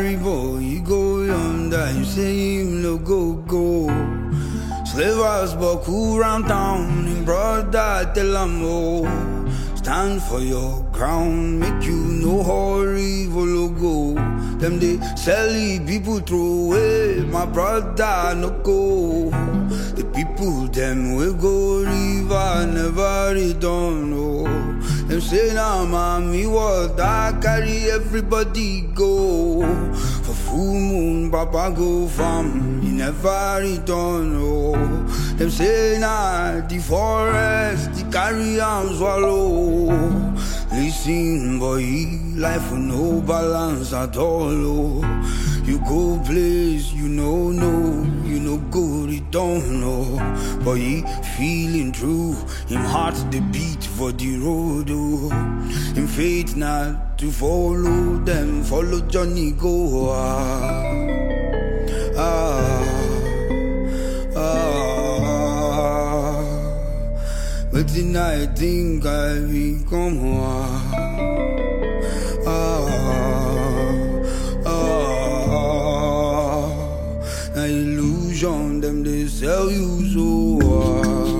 carry boy, he go yonder, you say him no go. Slavers buckle round town, him brother tell him oh. Stand for your ground, make you no hurry, follow go. Them they sell it, people throw away, my brother no go. The people them will go river, never return, oh. Them say nah mommy, what I carry everybody go. For full moon, papa go farm, he never return, oh. Them say nah, the forest, the carry and swallow. Listen boy, life with no balance at all, oh. You go place, you know go return, oh. But he feeling true, him heart the beat for the road, oh. Him faith not to follow them, follow Johnny go, But then I think I become an illusion, them they sell you so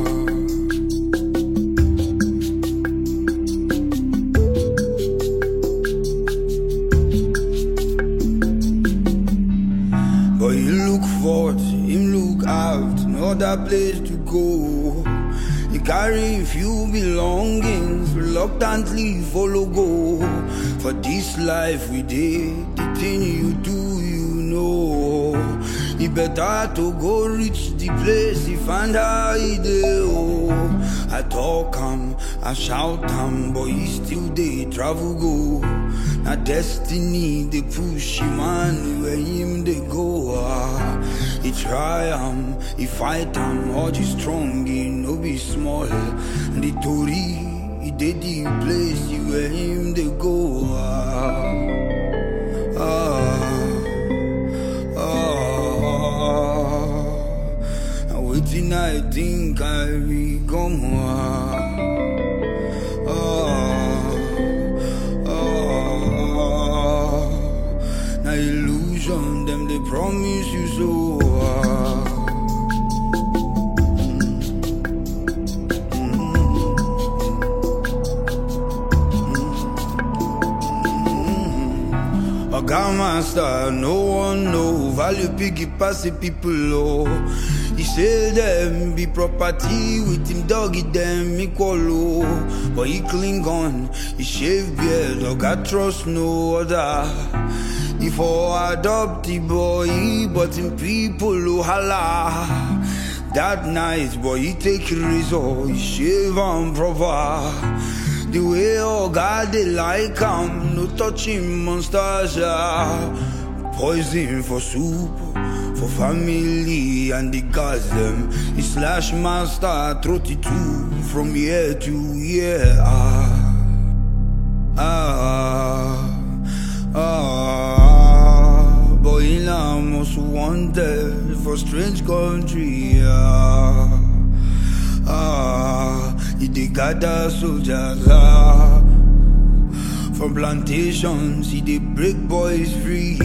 But you look forward, him look out, no other place to go. He carry few belongings, reluctantly follow go. For this life we did, the thing you do, you know. He better to go reach the place he find how he dey, oh. I talk him, I shout him, but he still dey travel go. Now destiny they push him on where him they go. He try him, he fight him, all just strong, he no be small. And the Tory, he did the place where him they go. And waiting I think I become Now illusion, them they promise you so. Master, no one know value piggy pass the people low. He say them be property with him doggy them equal low. But he cling on, he shave beard, dog I trust no other. He for adopt the boy, but him people lo holla. That night boy he take razor, he shave and proper. The way oh God they like him, no touching monsters, poison for soup, for family and the gods them. He slash master 32 from year to year. Boy now most wanted for strange country. He dey gather soldiers from plantations, he dey break boys free.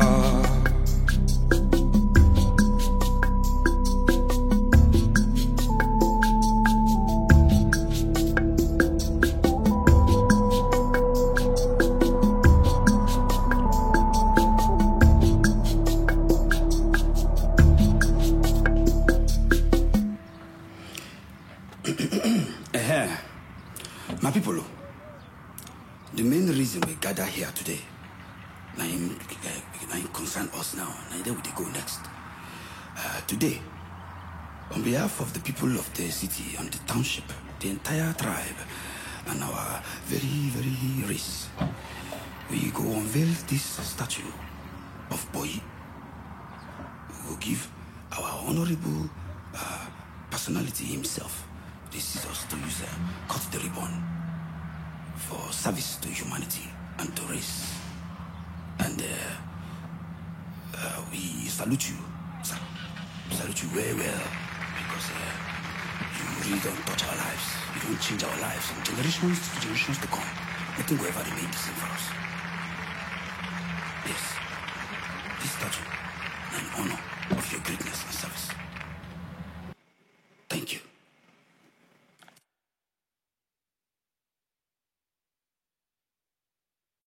My people, the main reason we gather here today, now concern us now, now then we go next. Today, on behalf of the people of the city and the township, the entire tribe, and our very, very race, we go unveil this statue of Boy. We will give our honorable personality himself the scissors to use cut the ribbon for service to humanity and to race. And we salute you, sir. Salute you very well, because you really don't touch our lives. You don't change our lives. From generations to generations to come, nothing will ever remain the same for us. Yes. Pistachio, 난 언어.